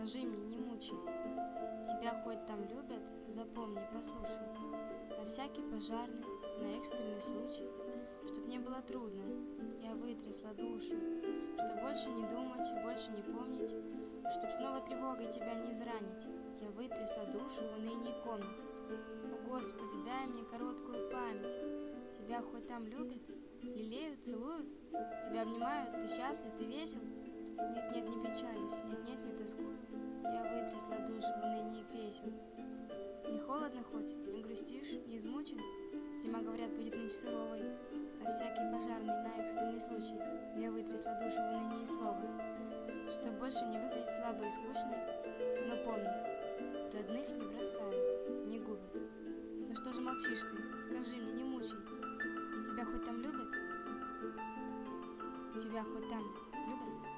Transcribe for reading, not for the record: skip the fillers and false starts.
Скажи мне, не мучай. Тебя хоть там любят, запомни, послушай. На всякий пожарный, на экстренный случай, чтоб не было трудно, я вытрясла душу, чтоб больше не думать, больше не помнить, чтоб снова тревогой тебя не изранить, я вытрясла душу в унынии комнат. О Господи, дай мне короткую память. Тебя хоть там любят, лелеют, целуют, тебя обнимают, ты счастлив, ты весел? Нет-нет, не печалюсь, нет-нет, не тоскую, я вытрясла душу в унынии кресел. Не холодно хоть, не грустишь, не измучен? Зима, говорят, будет нынче суровой. На всякий пожарный, на экстренный случай я вытрясла душу в унынии слова, чтоб больше не выглядеть слабой и скучной. Но помни, родных не бросают, не губят. Ну что же молчишь ты? Скажи мне, не мучай. Тебя хоть там любят? Тебя хоть там любят?